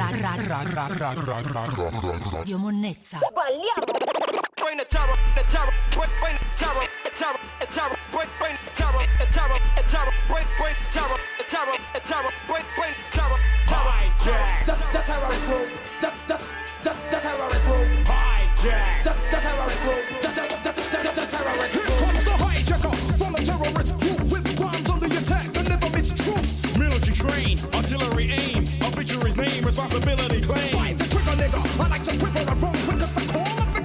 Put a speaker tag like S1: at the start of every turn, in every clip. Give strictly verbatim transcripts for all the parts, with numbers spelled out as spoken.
S1: Radio Monnezza.
S2: Balliamo. Bring the terror, the terror, bring, bring the terror, the terror, the terror, bring, bring the terror, the terror, the terror, bring, bring the terror, the terror, the terror, bring, bring the terror, terror. Hijack. The, the terrorist move. The, the, the, the terrorist move. Hijack. The, the terrorist move. The, the, the, the, the, the terrorist move. Here comes the hijacker from the terrorist group with bombs on the attack that never miss troops. Military train, artillery aim, obituary's name, responsibility claim. Fight the trigger, nigga. I like to whip her and roll quick as I call.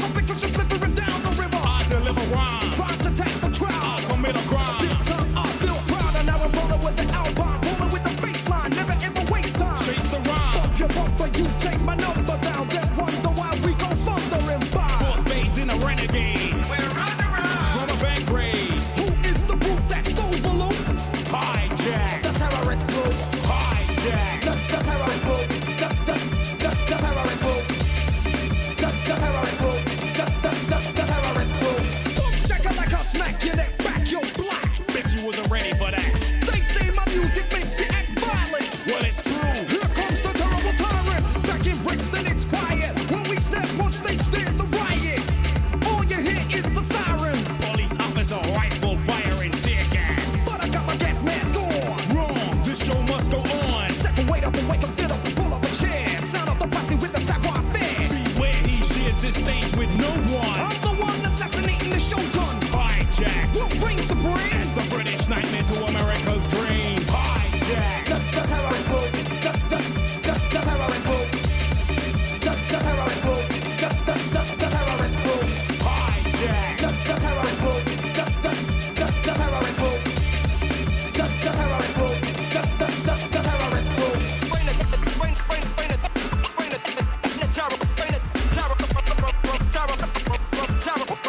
S2: Rhyme. Rise, attack the crowd. I'll commit a crime. This time I feel proud, and now I'm rolling with the album, rolling with the baseline, never ever waste time. Chase the rhyme. Bump your bumper, you take my number down. Then wonder why we go thunder and fire. Four spades in a renegade. We're on the run. From a bank raid. Who is the brute that stole the loot? Hijack. The terrorist group. Hijack. The, the terrorist group. The, the, the, the terrorist group. The, the terrorist group. The, the, the, the terrorist group. Smack your neck back, you're black. Bet you wasn't ready for that. They say my music makes you act violent. Well, it's true. Here comes the terrible tyrant. Back in Brixton, it's quiet. When we step on stage, there's a riot. All you hear is the sirens. Police officer, rifle firing, tear gas. But I got my gas mask on. Wrong, this show must go on. Second, wait up and wake up, sit up and pull up a chair. Sound up the posse with the savoir faire. Beware, he shares this stage with no one. I'm the one assassinating the showgun. Hijack. We'll reign supreme. As the British nightmare to America's dream. Hijack. The, the terrorist move. The, the, the, the terrorist move. The, the terrorist move. The, the, the, the terrorist move. Hijack. The, the terrorist move. The, the, the, the terrorist move. The, the terrorist move. The, the, the, the terrorist move. Bring it, bring, bring, bring it, bring it, the terror, bring it, terror, terror, terror, terror.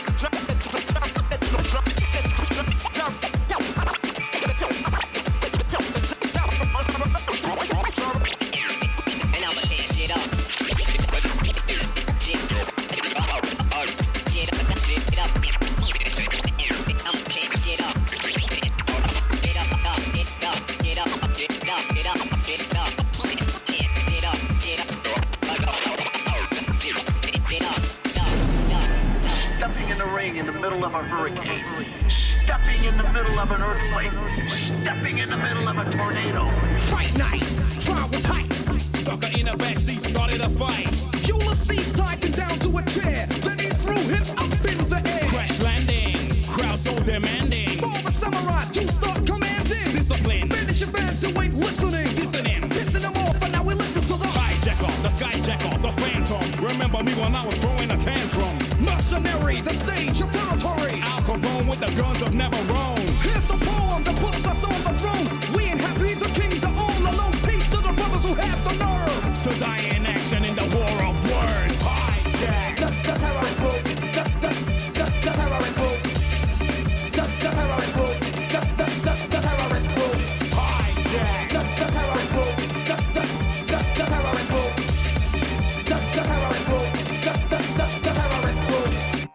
S2: Stepping in the ring in the middle of a hurricane, stepping in the middle of an earthquake, stepping in the middle of a tornado. Fight night, trial was hype. Sucker in a backseat started a fight. Ulysses tied him down to a chair, then he threw him up in the air. Crash landing, crowd so demanding. For the samurai to start commanding. Discipline, finish your fans who ain't listening. Listening, pissing them off, but now we listen to the hijacker, the skyjacker, the phantom. Remember me when I was throwing a tantrum. Mercenary, the stage, your territory. Al Capone with the guns of Navarone. Here's the poem that puts us on the throne. We ain't happy, the kings are all alone. Peace to the brothers who have the nerve to die in action in the war of words. Hijack. The, the terrorist move. The, the, the, the terrorist move. The, the terrorist move. The, the, the, the terrorist move. Hijack. The, the terrorist move. The, the, the, the terrorist move. The, the terrorist move. The, the, the, the terrorist move.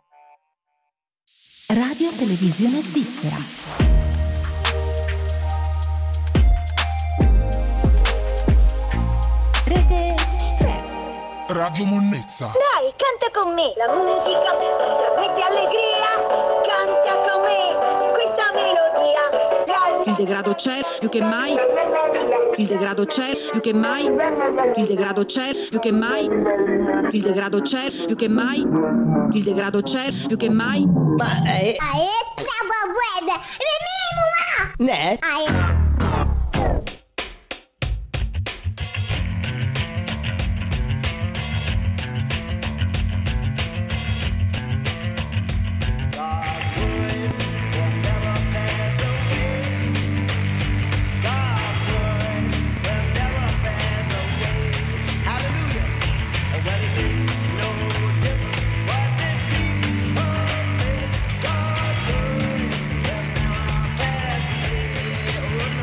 S1: Radio Televisione Svizzera. Rete tre.
S3: Radio Monnezza.
S4: Dai, canta con me. La musica mette allegria. Canta con me questa melodia.
S5: Il degrado c'è più che mai. Il degrado c'è più che mai. Il degrado c'è più che mai. Il degrado c'è più che mai. Il degrado c'è più che mai.
S6: Ma è...
S4: Ae, ciao web.
S6: Ne?
S4: Ae.
S7: Oh,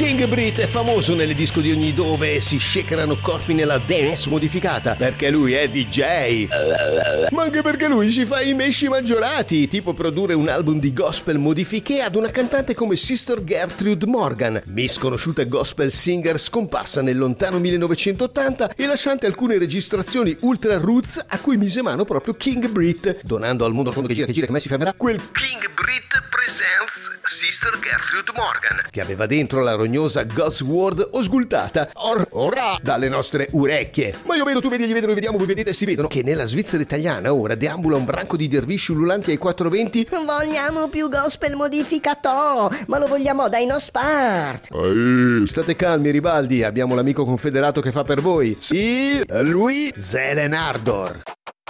S7: King Britt è famoso nelle disco di ogni dove e si shakerano corpi nella dance modificata perché lui è D J. Ma anche perché lui si fa i mesci maggiorati, tipo produrre un album di gospel modifiche ad una cantante come Sister Gertrude Morgan, misconosciuta gospel singer scomparsa nel lontano millenovecentottanta e lasciante alcune registrazioni ultra roots a cui mise mano proprio King Britt, donando al mondo che gira che gira che mai si fermerà quel King Britt Presents Sister Gertrude Morgan, che aveva dentro la rognosa God's Word osgultata or, ora dalle nostre orecchie. Ma io vedo, tu vedi, gli vedono, vediamo, voi vedete, si vedono che nella Svizzera italiana ora deambula un branco di dervisci ululanti ai quattrocentoventi.
S6: Non vogliamo più gospel modificato, ma lo vogliamo dai no spart.
S7: Ehi, state calmi Ribaldi, abbiamo l'amico confederato che fa per voi. Sì, lui Zelen Ardor.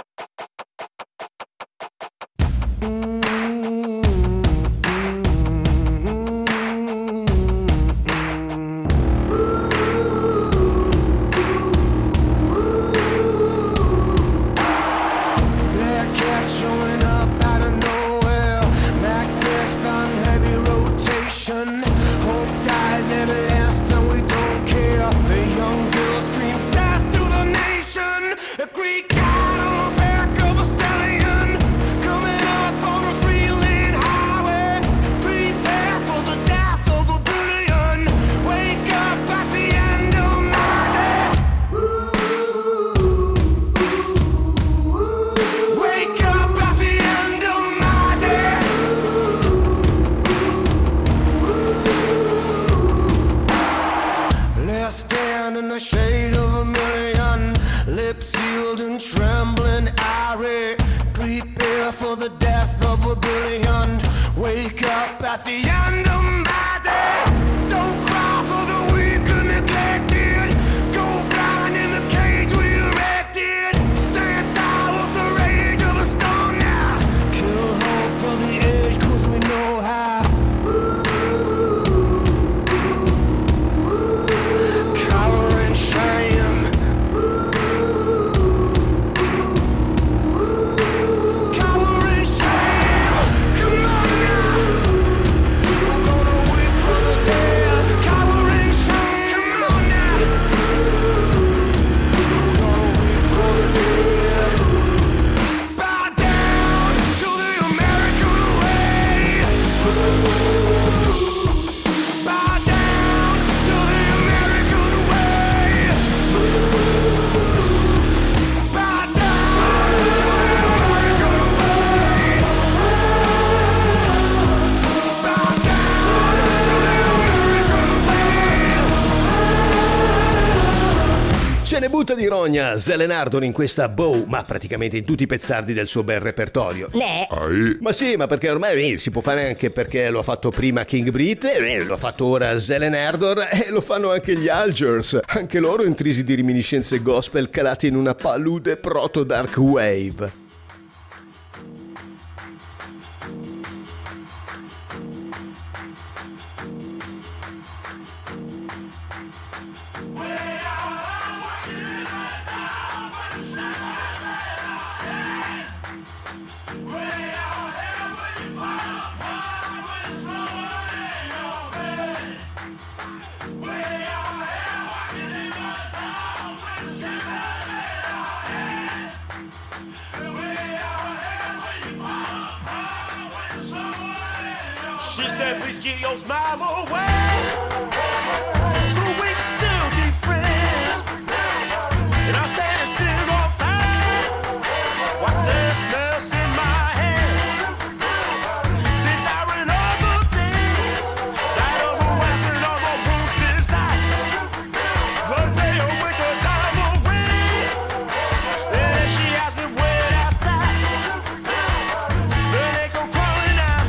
S7: Ne butta di rogna Zelen Ardor in questa bow, ma praticamente in tutti i pezzardi del suo bel repertorio.
S6: Ne?
S7: Ma sì, ma perché ormai eh, si può fare anche perché lo ha fatto prima King Britt, eh, lo ha fatto ora Zelen Ardor e eh, lo fanno anche gli Algers, anche loro intrisi di reminiscenze gospel calate in una palude proto dark wave.
S2: She said, please get your smile away, so we can still be friends. And I'm standing sitting on fire, what's this mess in my head? Desiring other things, that other wax and other wounds desire. Blood veil with the diamond ring, and she hasn't wait outside. Then they go crawling out.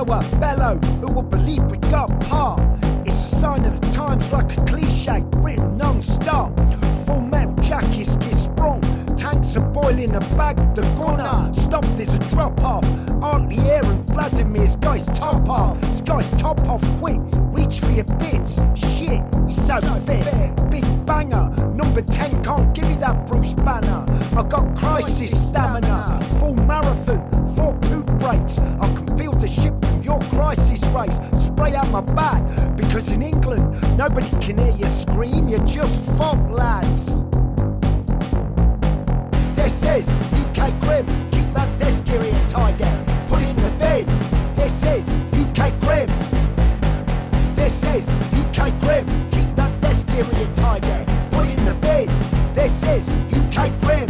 S8: bellower, bellow, who will believe we got part? It's a sign of the times, like a cliche, written non-stop. Full metal jackets get sprung, tanks are boiling, a bag, the gunner. Stop, there's a drop off. Aren't the air and Vladimir's guy's top off. This guy's top off quick, reach for your bits. Shit, he's so, so fit. Fair. Big banger, number ten can't give me that Bruce Banner. I got crisis stamina, full marathon, four poop breaks. I can feel the ship from your crisis race. Spray out my back, because in England, nobody can hear you scream, you're just fuck lads. This is U K Grim, keep that desk area tidy, put it in the bin. This is U K Grim. This is U K Grim, keep that desk area tidy, put it in the bin. This is U K Grim.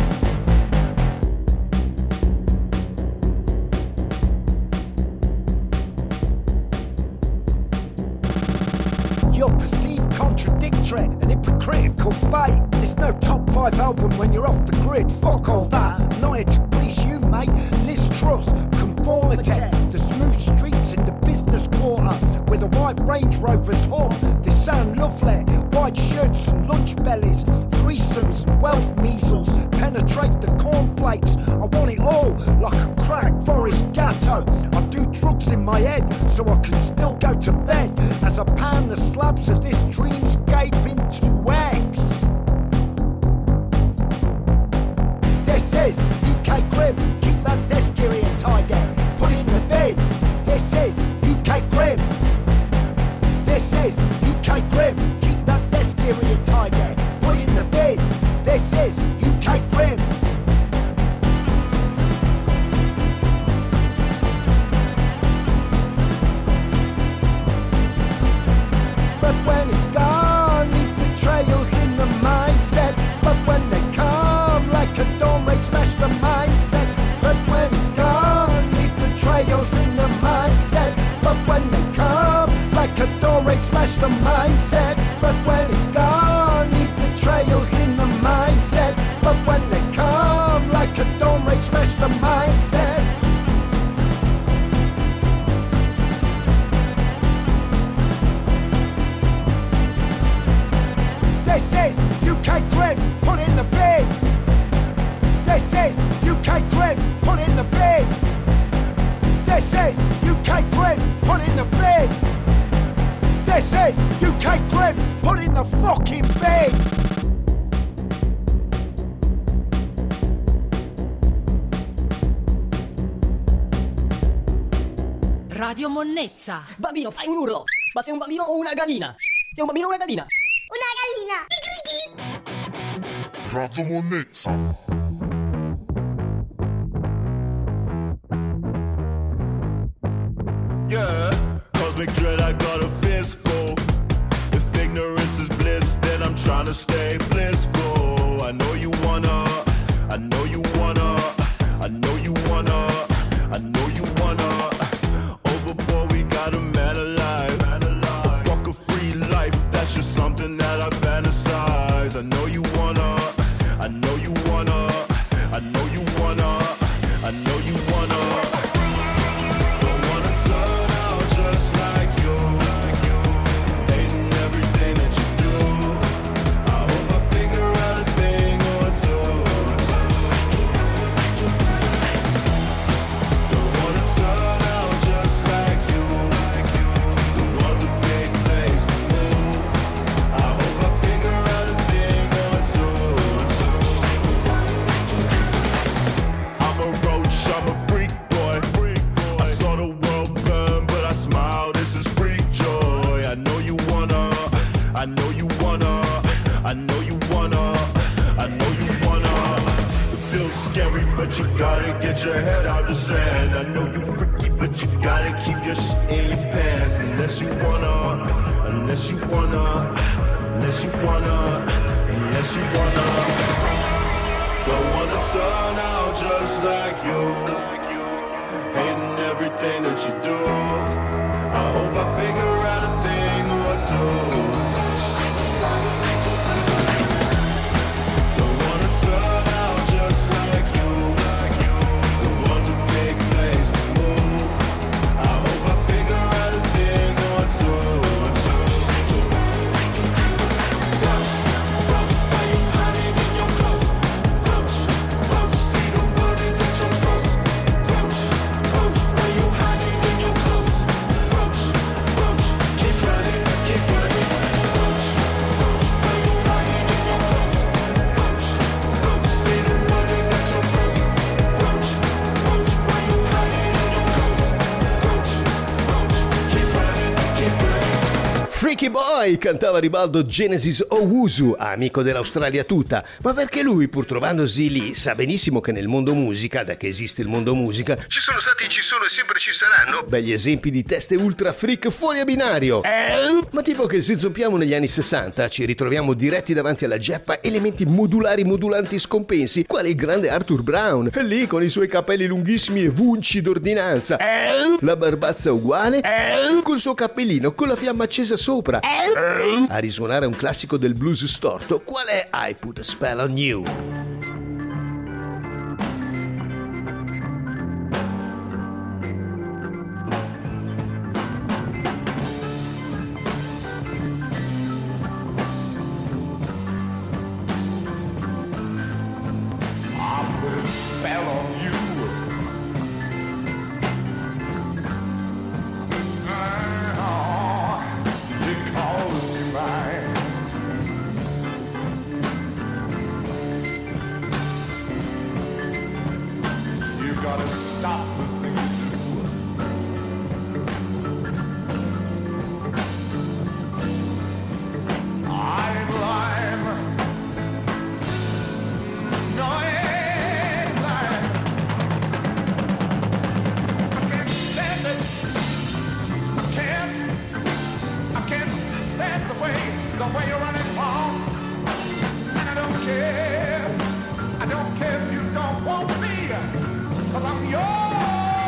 S8: You're perceived contradictory and hypocritical fate. There's no top five album when you're off the grid. Fuck all that, not here to please you, mate. Liz Truss, conformity. The smooth streets in the business quarter with a white Range Rover's hum. They sound lovely. White shirts and lunch bellies, threesomes and wealth measles. Penetrate the cornflakes. I want it all like a crack Forest Gatto. I do drugs in my head so I can still go to bed as I pound the slabs of this dreamscape into eggs. This is U K Grim, keep that desk area tidy, put it in the bin. This is U K Grim. This is U K Grim, keep that desk area tidy, put it in the bin. This is U K Grim. But when it's gone, leave the trails in the mindset. But when they come like a dawn raid, smash the mindset. But when it's gone, leave the trails in the mindset. But when they come like a dawn raid, smash the mindset. But when it's gone, leave the trails in the mindset. But when they come like a dawn raid, smash the mindset. This is U K Grim, put it in the bin. This is U K Grim, put it in the bin. This is U K Grim, put it in the bin. This is U K Grim, put it in the fucking bin.
S1: Radio Monnezza.
S9: Bambino, fai un urlo. Ma sei un bambino o una gallina? Sei un bambino o una gallina?
S4: Una gallina.
S3: Radio Monnezza.
S2: Yeah, cosmic dread, I got a fistful. If ignorance is bliss, then I'm trying to stay blissful. I know you wanna, I know you wanna, I know you wanna, I know you wanna. Overboard, we got a man alive. Fuck a free life, that's just something that I fantasize. I know you wanna, I know you wanna, I know you wanna, I know you wanna. Don't wanna turn out just like you, hating everything that you do. I hope I figure out a thing or two. Don't wanna turn out just like you. The world's a big place to move. I hope I figure out a thing or two. I'm a roach, I'm a freak boy. I saw the world burn, but I smile. This is freak joy. I know you wanna, I know you wanna, I know you wanna, I know you wanna. It feels scary, but you gotta get your head out the sand. I know you freaky, but you gotta keep your shit in your pants. Unless you wanna, unless you wanna, unless you wanna, unless you wanna. Don't wanna turn out just like you, hating everything that you do. I hope I figure out a thing or two. Don't wanna turn out just like you. The world's a big place to move. I hope I figure
S7: Freaky Boy, cantava a ribaldo Genesis Owusu, amico dell'Australia tutta, ma perché lui, pur trovandosi lì, sa benissimo che nel mondo musica, da che esiste il mondo musica, ci sono stati, ci sono e sempre ci saranno begli esempi di teste ultra freak fuori a binario. Eh? Ma tipo che se zompiamo negli anni sessanta ci ritroviamo diretti davanti alla geppa elementi modulari modulanti scompensi, quale il grande Arthur Brown, lì con i suoi capelli lunghissimi e vunci d'ordinanza. Eh? La barbazza uguale, eh? Col suo cappellino con la fiamma accesa sopra. Eh? A risuonare un classico del blues storto, qual è I Put a Spell on You?
S2: Cause I'm yours.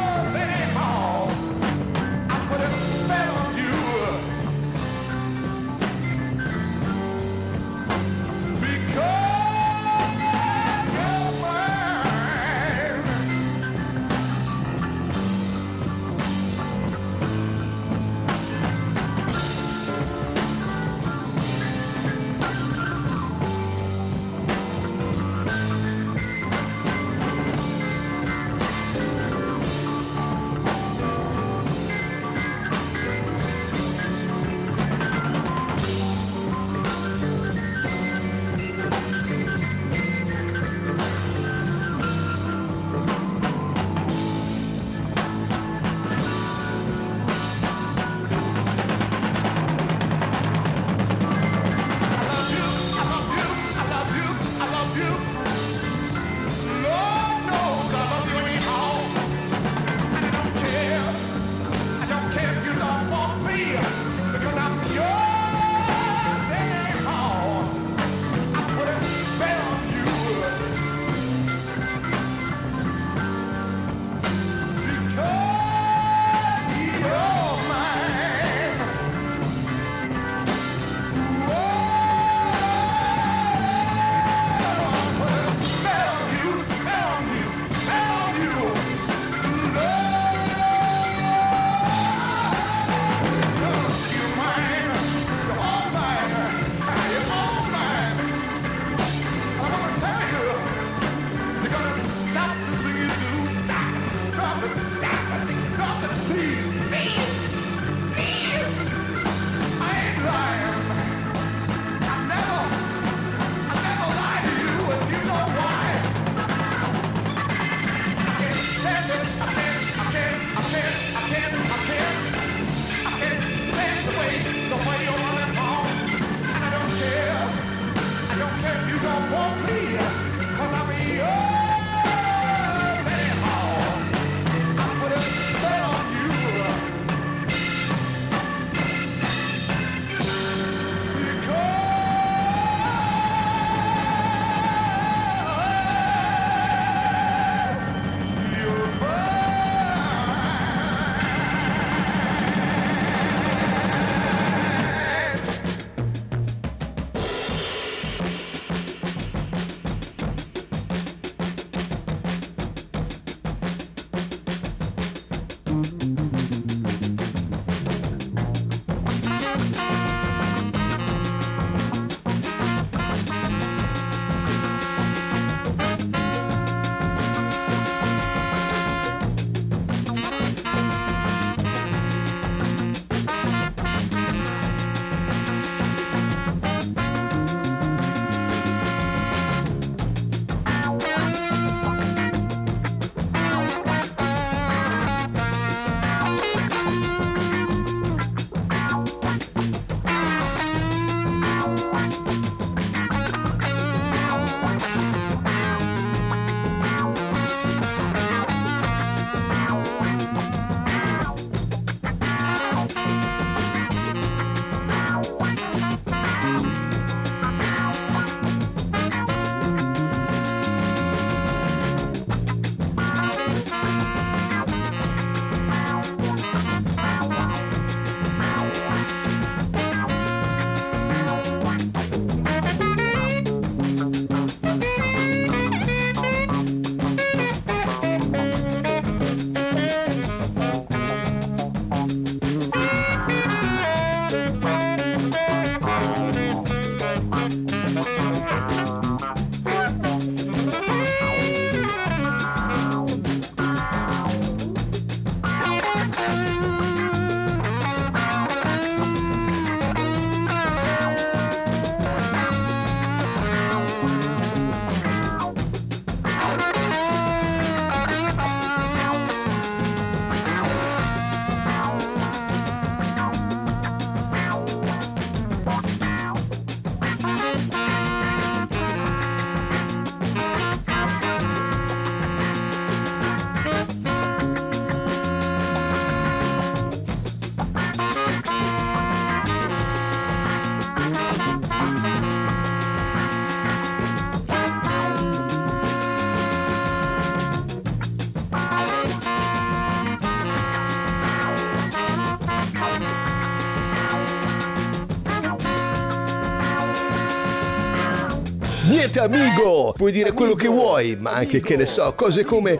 S7: Niente amigo, puoi dire quello che vuoi, ma anche, che ne so, cose come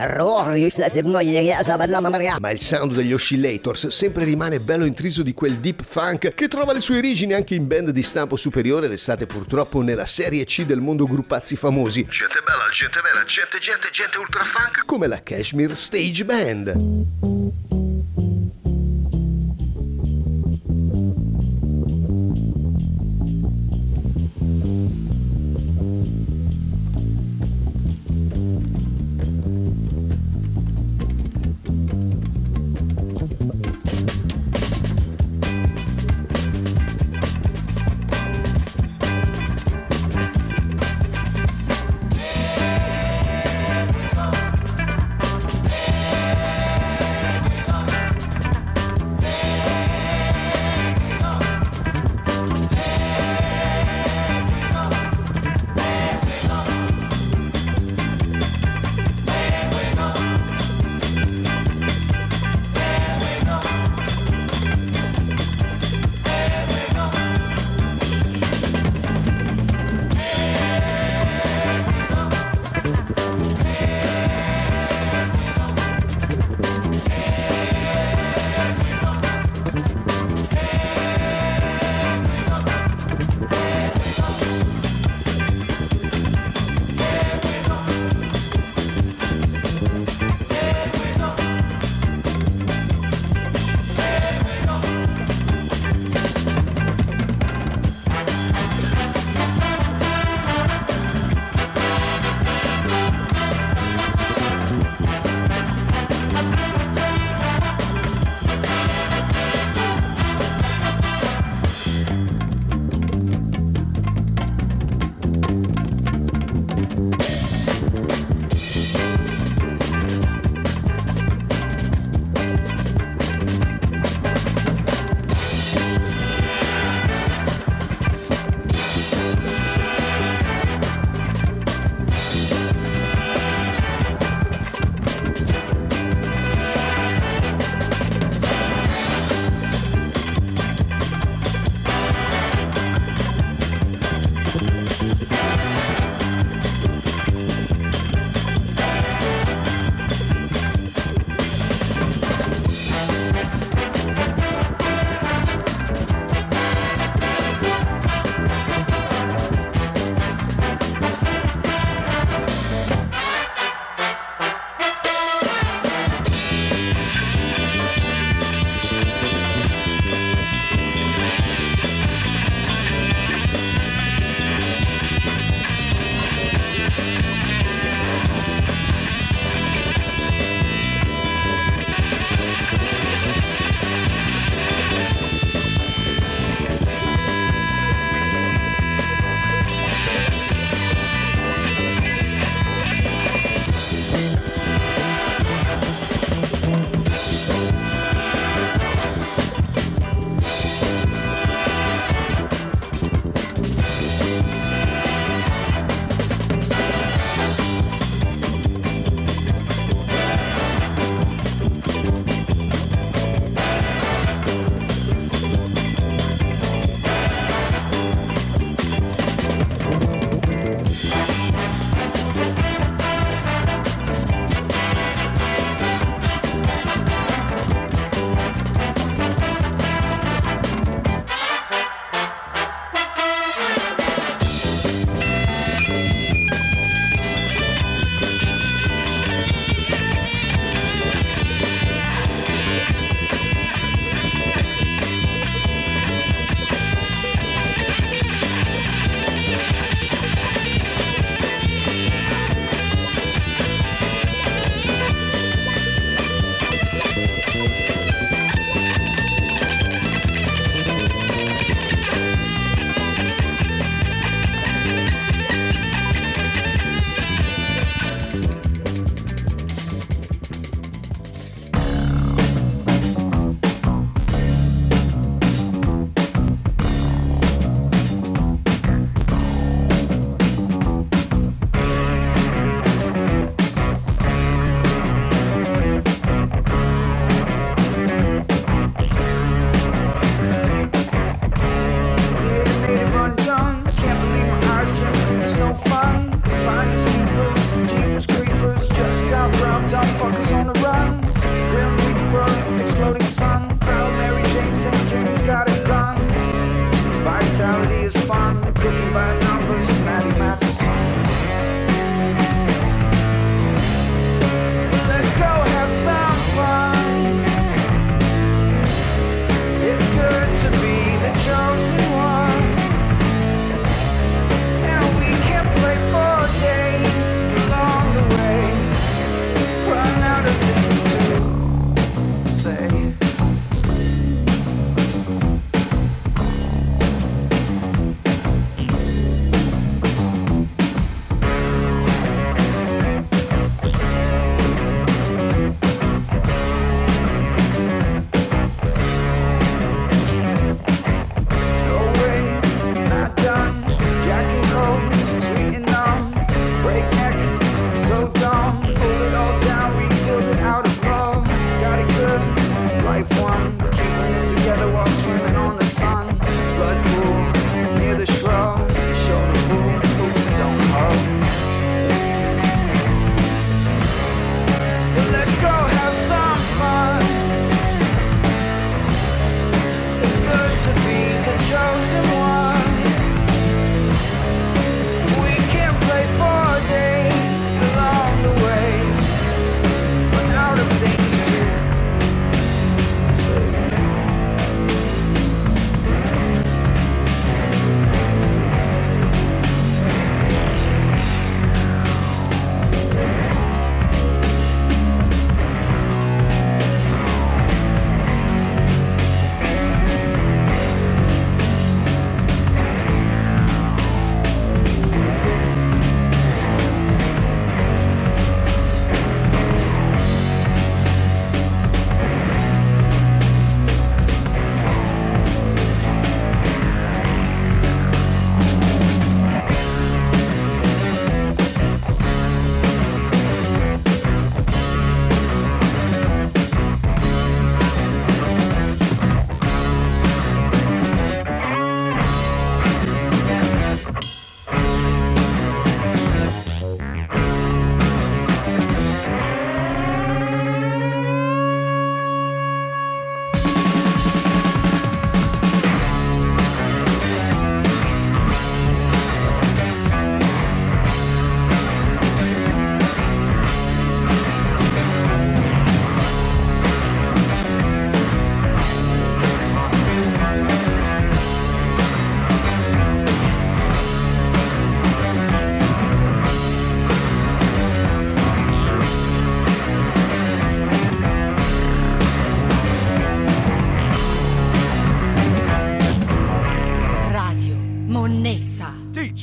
S7: ma il sound degli Oscillators sempre rimane bello intriso di quel deep funk che trova le sue origini anche in band di stampo superiore restate purtroppo nella serie C del mondo gruppazzi famosi. Gente bella, gente bella, gente, gente, gente ultra funk come la Kashmir Stage Band.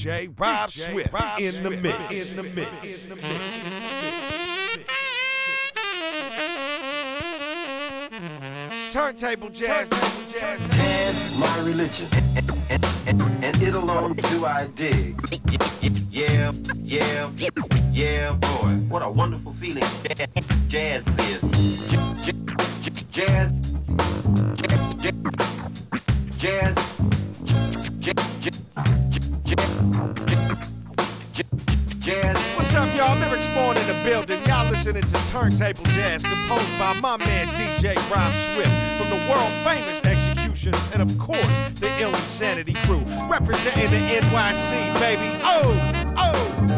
S10: J Rob Swift in the mix. In the mix. In the mix. Turntable jazz. Jazz
S11: is my religion, and, and, and it alone do I dig. Yeah, yeah, yeah, boy, what a wonderful feeling jazz is. Jazz, jazz, jazz.
S10: What's up, y'all? Lyrics Born in the building. Y'all listening to Turntable Jazz, composed by my man D J Rob Swift from the world famous Execution, and of course the Ill Insanity crew, representing the N Y C, baby. Oh, oh, oh.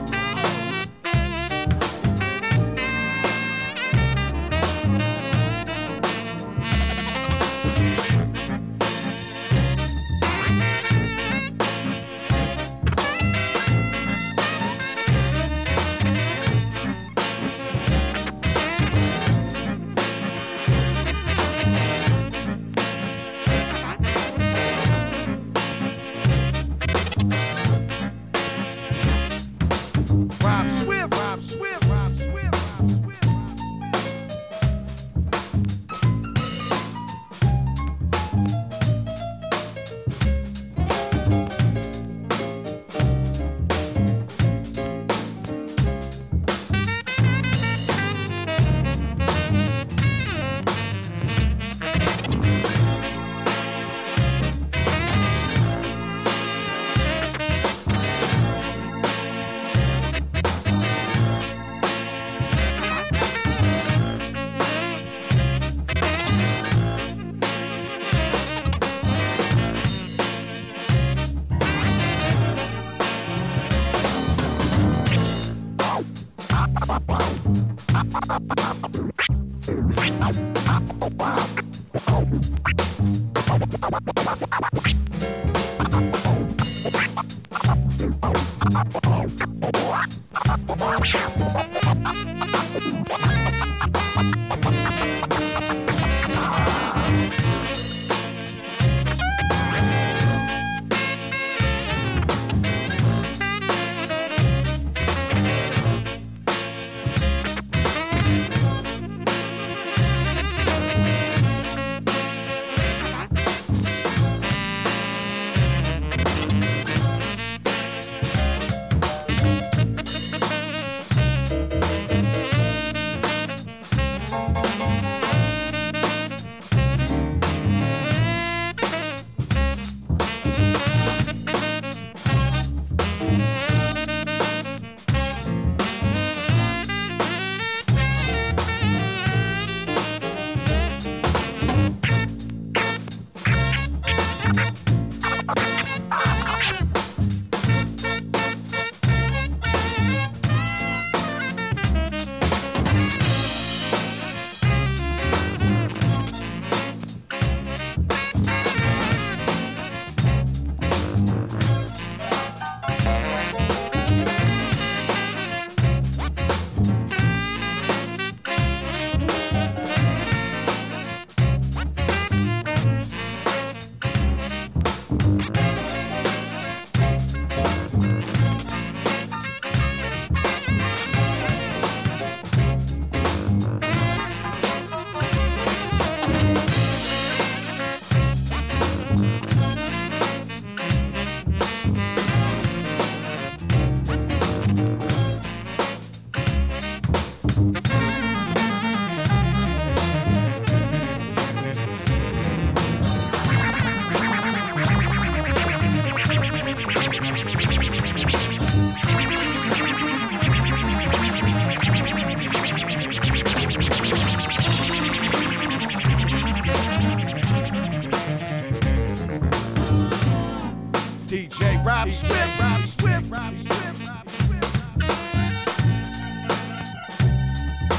S10: D J Rob Swift, Rob Swift, Rob Swift, Rob Swift.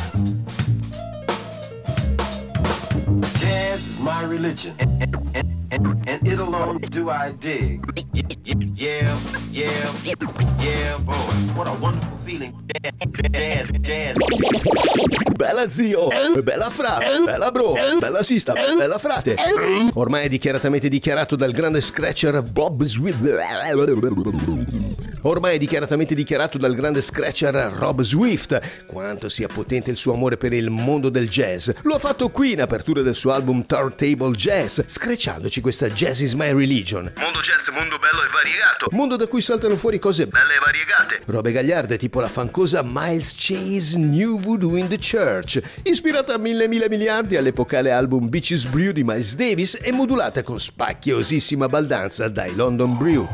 S11: Jazz is my religion, and, and, and, and it alone do I dig. Yeah, yeah, yeah, boy, what a wonderful feeling. Jazz, jazz.
S7: Bella zio, bella fra, bella bro, bella sista, bella frate. Ormai è dichiaratamente dichiarato dal grande scratcher Bob Swift. Ormai è dichiaratamente dichiarato dal grande scratcher Rob Swift quanto sia potente il suo amore per il mondo del jazz. Lo ha fatto qui in apertura del suo album Turntable Jazz, screcciandoci questa Jazz is my religion. Mondo jazz, mondo bello e variegato. Mondo da cui saltano fuori cose belle e variegate. Robe gagliarde tipo la fancosa Miles Chase New Voodoo in the Church, ispirata a mille mille miliardi all'epocale album Beaches Brew di Miles Davis e modulata con spacchiosissima baldanza dai London Brew.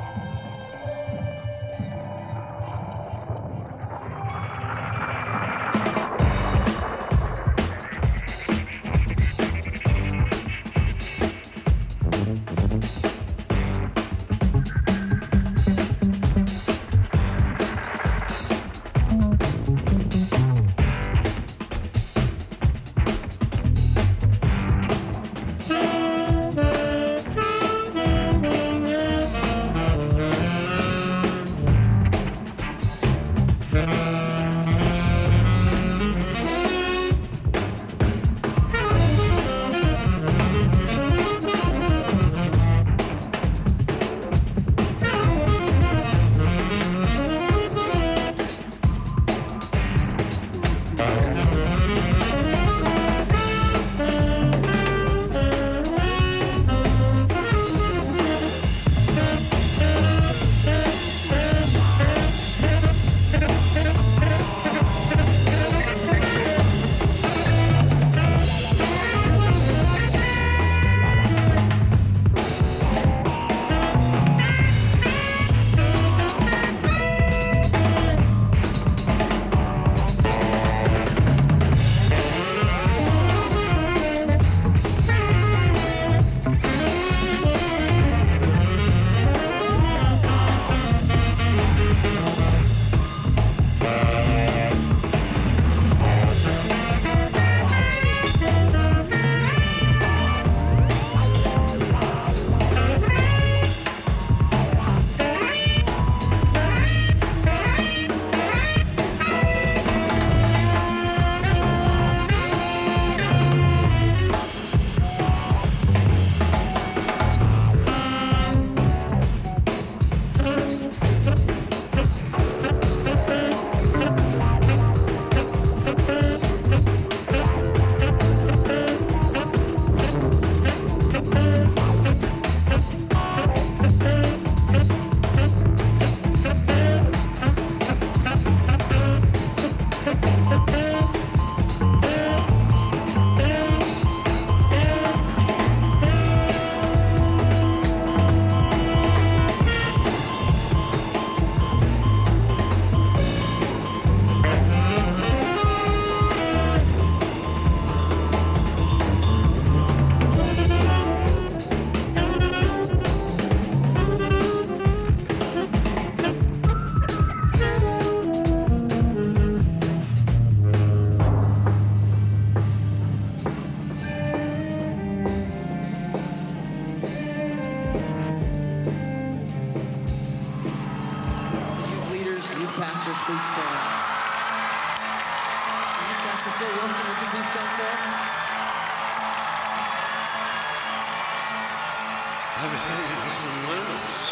S12: Everything is in lose.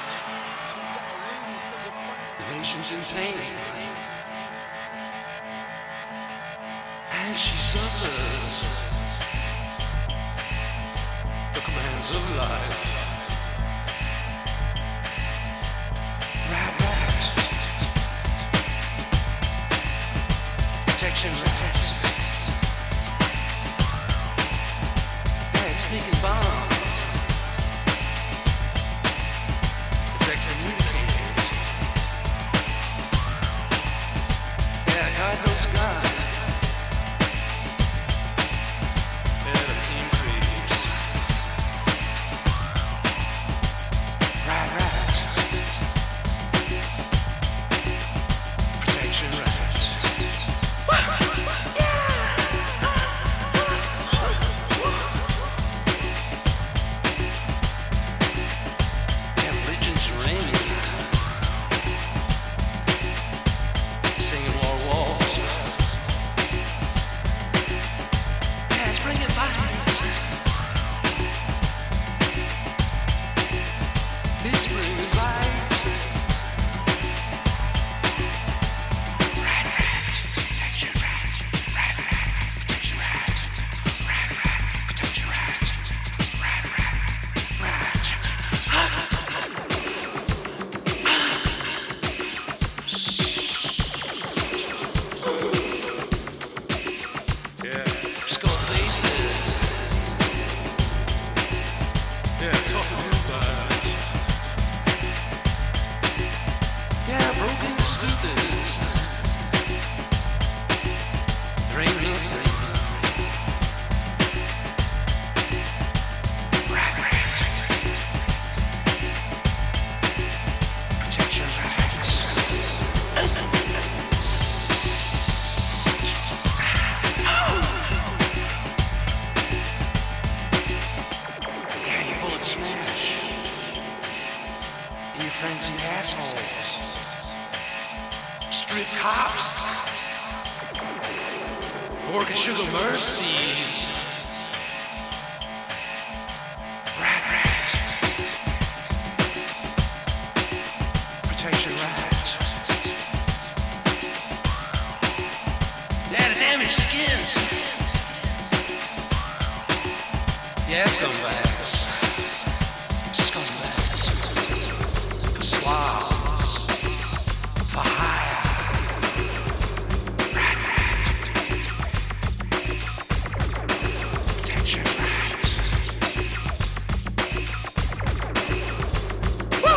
S12: The nation's in pain. And she suffers the commands of life. Rat, rat. Protection rats. They're sneaking bombs. Yeah, God knows God. Yeah, the team creeps. Rat, rat. Protection rat. Orchid Sugar Mercies. Rat Rat. Protection Rat. Yeah, the damaged skins. Yeah, scumbags. Scumbags. For slobs. For hire. Rat Rat. Protection Rat. Woo!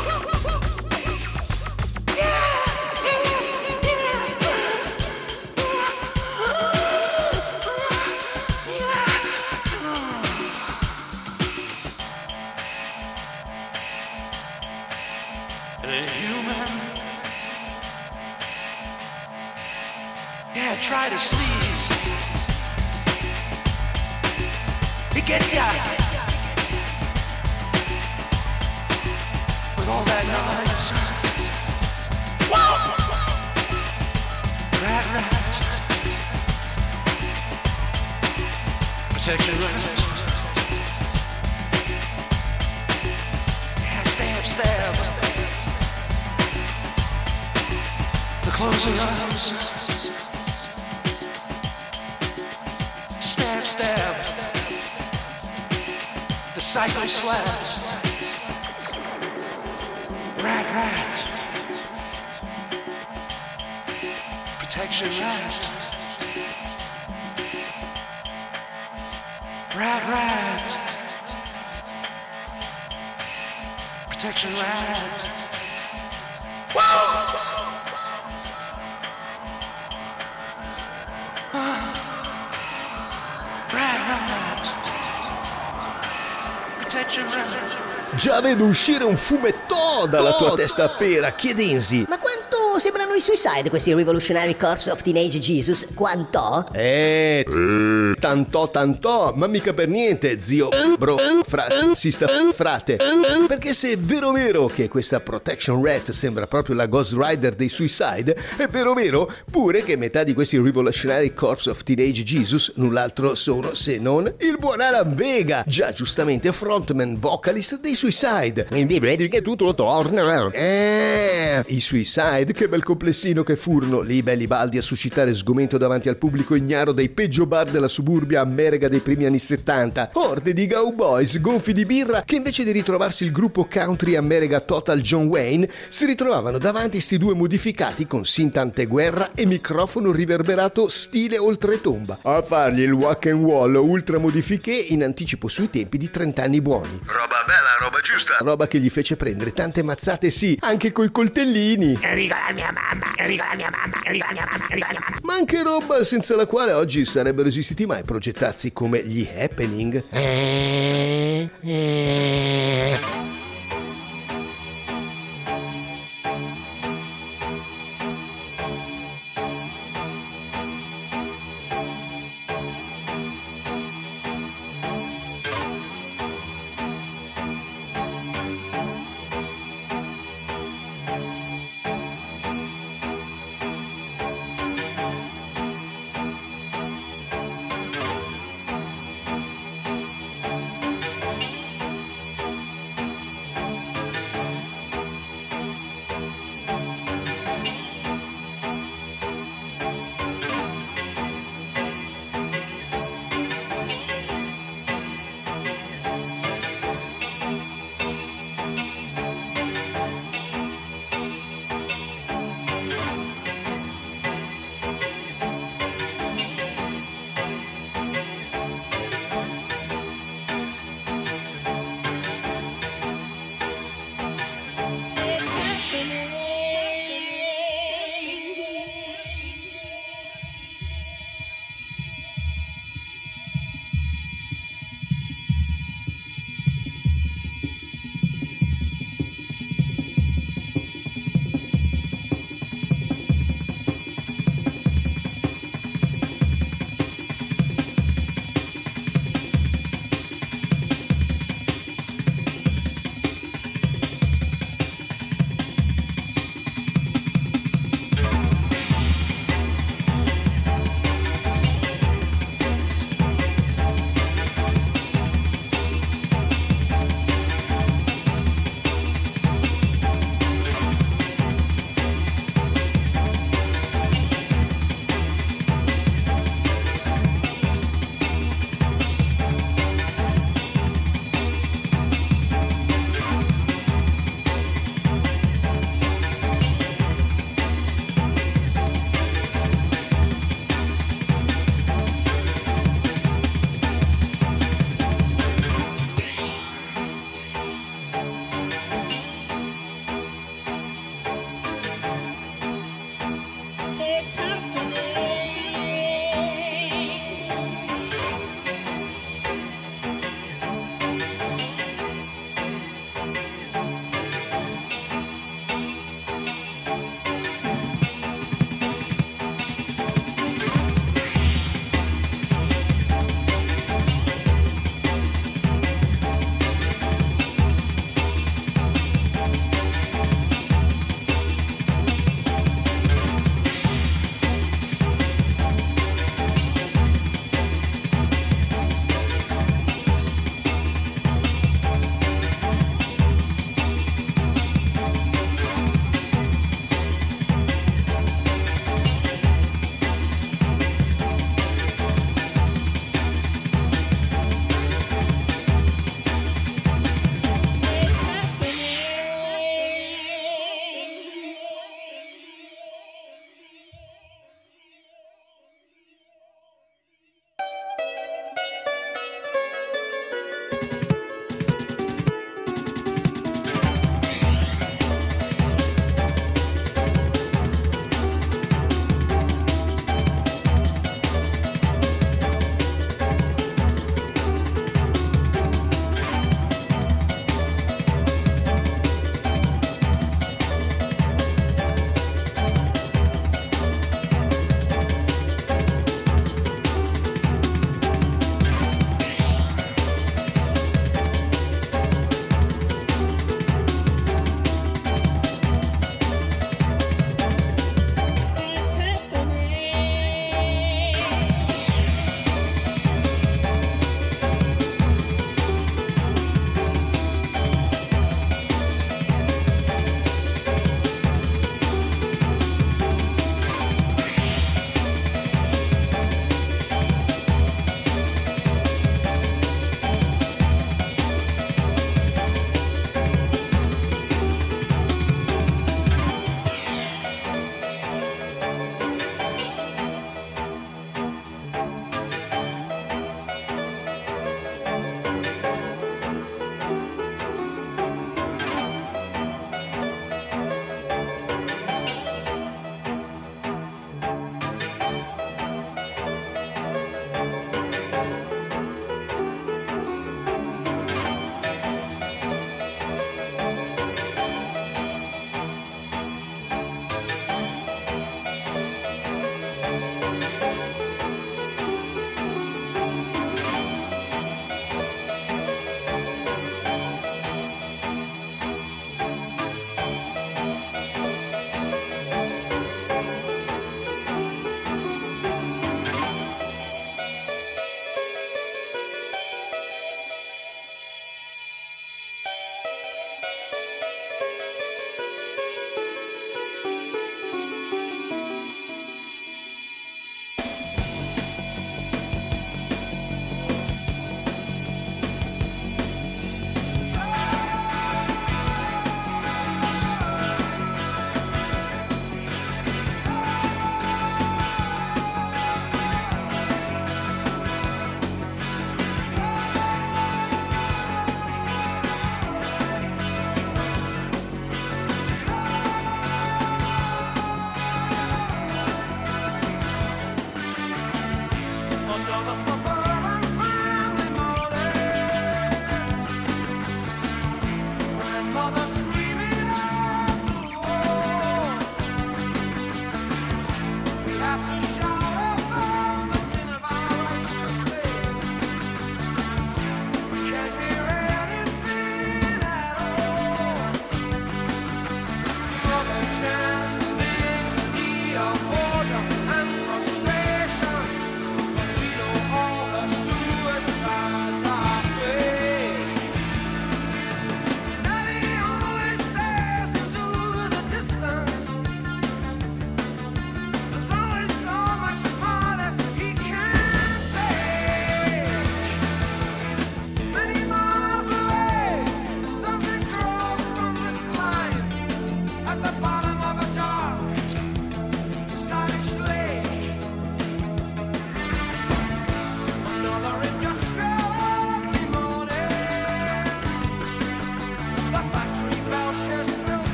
S12: Human. Yeah, try to sleep. It gets ya. With all that noise. Whoa! Rat Rat. Protection Rat. Yeah, stab, stab. The closing eyes. Stab, stab. The psycho slabs. Rat Rat. Protection Rat. Rat Rat. Protection Rat. Whoa! Rat Rat. Protection Rat.
S7: Già vedo uscire un fumettò dalla tua testa a pera, Chiedensi.
S6: Ma quanto sembrano i Suicide, questi Revolutionary Corps of Teenage Jesus? Quanto?
S7: Eh, tantò tantò, ma mica per niente, zio, bro, fra, sista, frate. Perché se è vero vero che questa Protection Rat sembra proprio la Ghost Rider dei Suicide, è vero vero pure che metà di questi Revolutionary Corps of Teenage Jesus null'altro sono se non il buon Alan Vega, già giustamente frontman vocalist dei Suicide. Quindi vedi che tutto torna. Eh, i Suicide, che bel complessino che furono, lì belli baldi a suscitare sgomento davanti al pubblico ignaro dei peggio bar della suburbia america dei primi anni settanta. Horde di cowboys gonfi di birra che invece di ritrovarsi il gruppo country America Total John Wayne si ritrovavano davanti sti due modificati con synth anteguerra e microfono riverberato stile oltretomba a fargli il walk and wall ultra modifiché in anticipo sui tempi di trenta anni buoni.
S13: Roba bella, roba giusta.
S7: Roba che gli fece prendere tante mazzate, sì, anche coi coltellini.
S13: Enrico la mia mamma, Enrico la mia mamma, Enrico la mia mamma, Enrico la mia mamma.
S7: Ma anche roba senza la quale oggi sarebbero esistiti mai progettazzi come gli Happening. Eh, eh.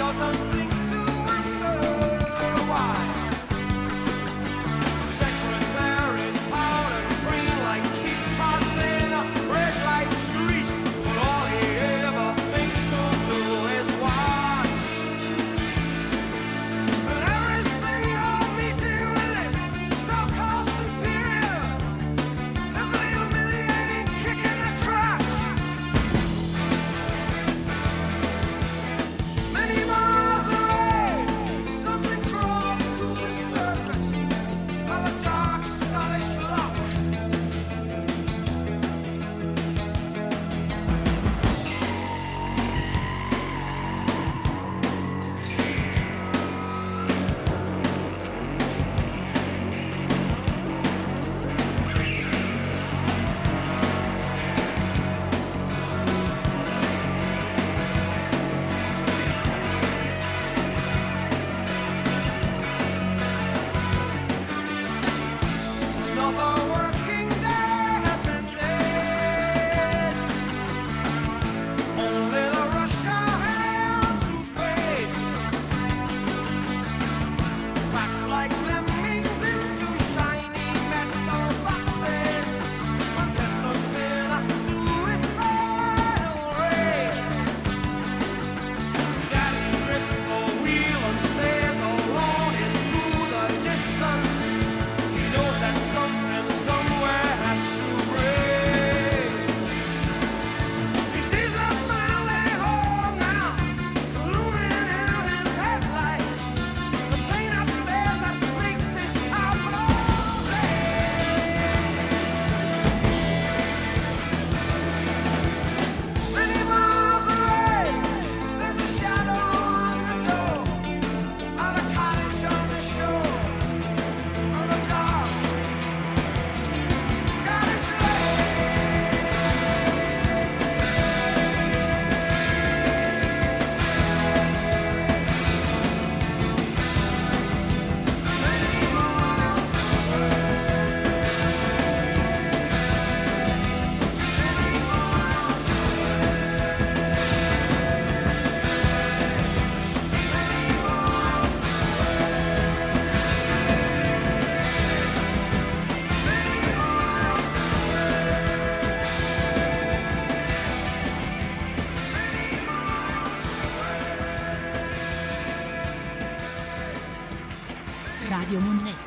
S1: Radio Monnezza.